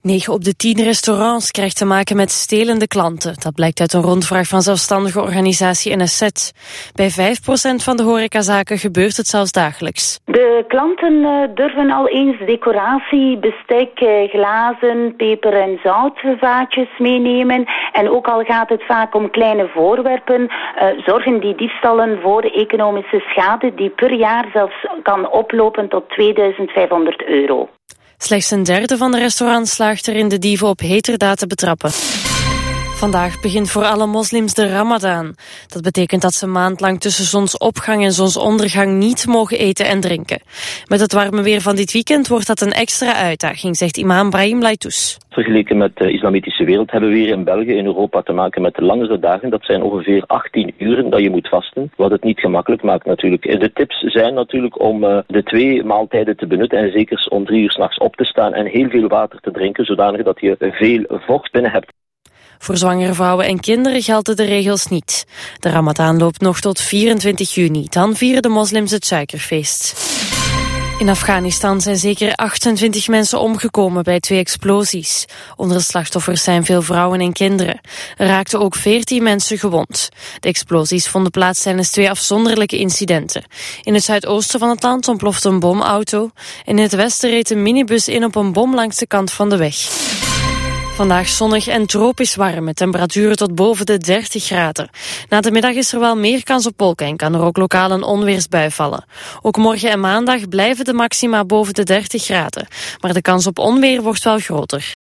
9 op de 10 restaurants krijgt te maken met stelende klanten. Dat blijkt uit een rondvraag van zelfstandige organisatie NSZ. Bij 5% van de horecazaken gebeurt het zelfs dagelijks. De klanten durven al eens decoratie, bestek, glazen, peper- en zoutvaatjes meenemen. En ook al gaat het vaak om kleine voorwerpen, zorgen die diefstallen voor economische schade die per jaar zelfs kan oplopen tot €2500. Slechts een derde van de restaurants slaagt erin de dieven op heterdaad te betrappen. Vandaag begint voor alle moslims de Ramadan. Dat betekent dat ze een maand lang tussen zonsopgang en zonsondergang niet mogen eten en drinken. Met het warme weer van dit weekend wordt dat een extra uitdaging, zegt imam Brahim Laitous. Vergeleken met de islamitische wereld hebben we hier in België, in Europa, te maken met de langere dagen. Dat zijn ongeveer 18 uren dat je moet vasten, wat het niet gemakkelijk maakt natuurlijk. De tips zijn natuurlijk om de 2 maaltijden te benutten en zeker om 3 uur 's nachts op te staan en heel veel water te drinken, zodanig dat je veel vocht binnen hebt. Voor zwangere vrouwen en kinderen gelden de regels niet. De Ramadan loopt nog tot 24 juni. Dan vieren de moslims het suikerfeest. In Afghanistan zijn zeker 28 mensen omgekomen bij 2 explosies. Onder de slachtoffers zijn veel vrouwen en kinderen. Er raakten ook 14 mensen gewond. De explosies vonden plaats tijdens 2 afzonderlijke incidenten. In het zuidoosten van het land ontplofte een bomauto. En in het westen reed een minibus in op een bom langs de kant van de weg. Vandaag zonnig en tropisch warm met temperaturen tot boven de 30 graden. Na de middag is er wel meer kans op wolken en kan er ook lokaal een onweersbui vallen. Ook morgen en maandag blijven de maxima boven de 30 graden. Maar de kans op onweer wordt wel groter.